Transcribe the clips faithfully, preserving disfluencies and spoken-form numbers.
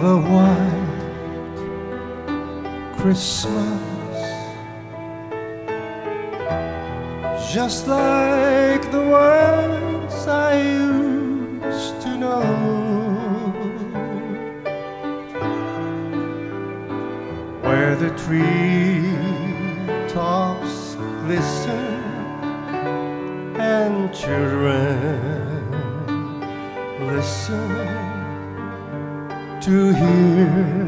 of a white Christmas, just like the ones I used to know, where the tree tops glisten and children listen to hear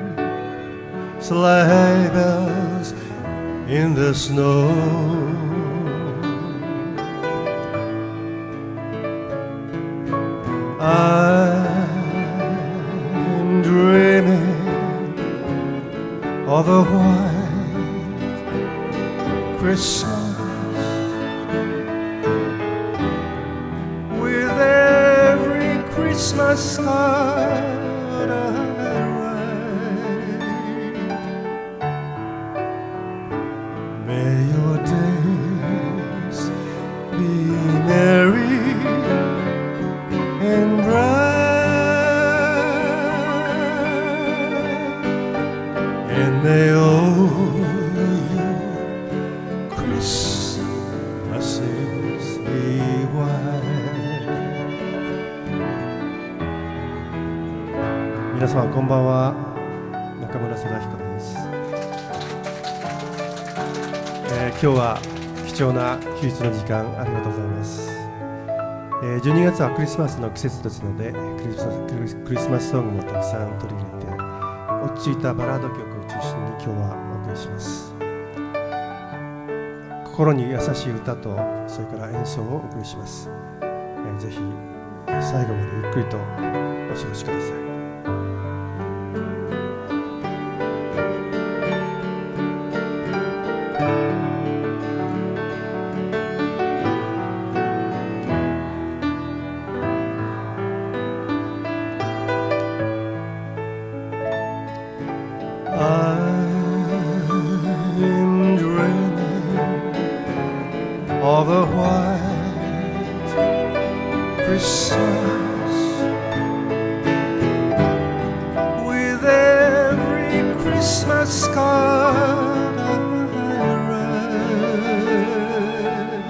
sleigh bells in the snow. I'm dreaming of a white Christmas, with every Christmas card I write. May your days be merry and bright, and may all your Christmases be white. 皆様こんばんは、中村貞彦です。えー、今日は貴重な休日の時間ありがとうございます。えー、じゅうにがつはクリスマスの季節ですので、クリスマス、クリスマスソングもたくさん取り入れて、落ち着いたバラード曲を中心に今日はお送りします。心に優しい歌と、それから演奏をお送りします。えー、ぜひ最後までゆっくりとお過ごしください。I'm dreaming of a white Christmas, with every Christmas card I write.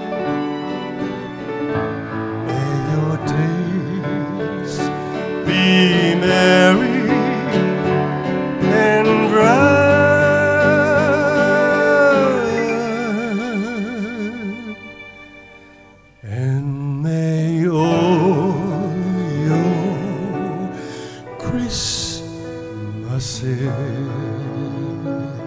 May your days be merry and bright, and may all your Christmases